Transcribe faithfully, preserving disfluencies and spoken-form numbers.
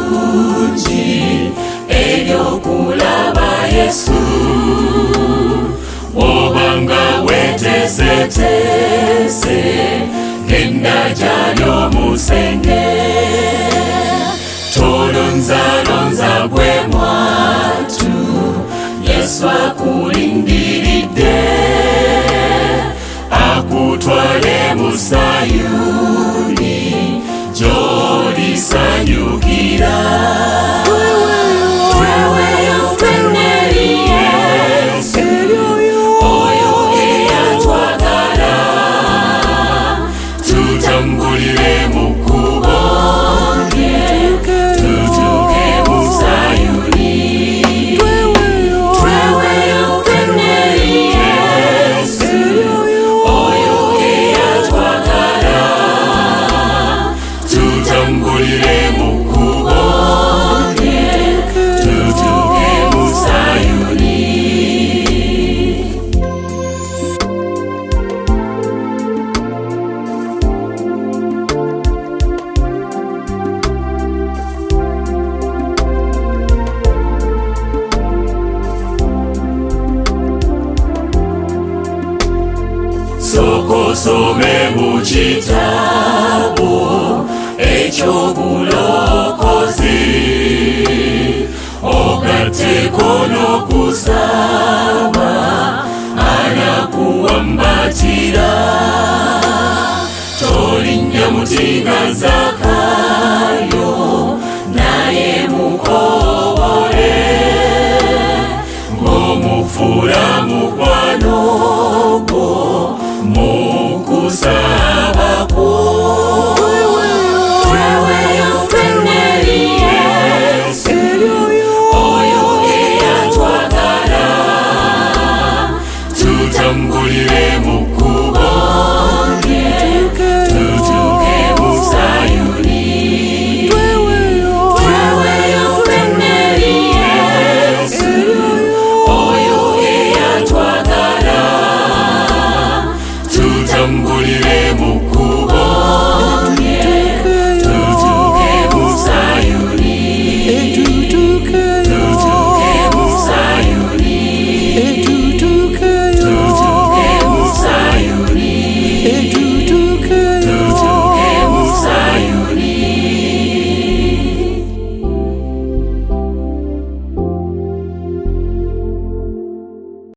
eddungi eryokulaba Yesu obanga weteeseteese ng'endaja ly'omusenge tolonzalonza gwe mwatu Yesu akulindiridde akutwale mu Sayuni gy'olisanyukira tweweyo ffenneri Yesu oyo eyatwagala tutambulire mu kkubo lye tutuuke mu Sayuni tweweyo ffenneri Yesu oyo eyatwagala tutambulire mu kkubo lye tutuuke mu Sayuni. Sokosome mu kitabo eky'obulokozi ogatteko n'okusaba anakuwambatira tolinnya mutinga Zakayo naye mukobole ng'omufuula mu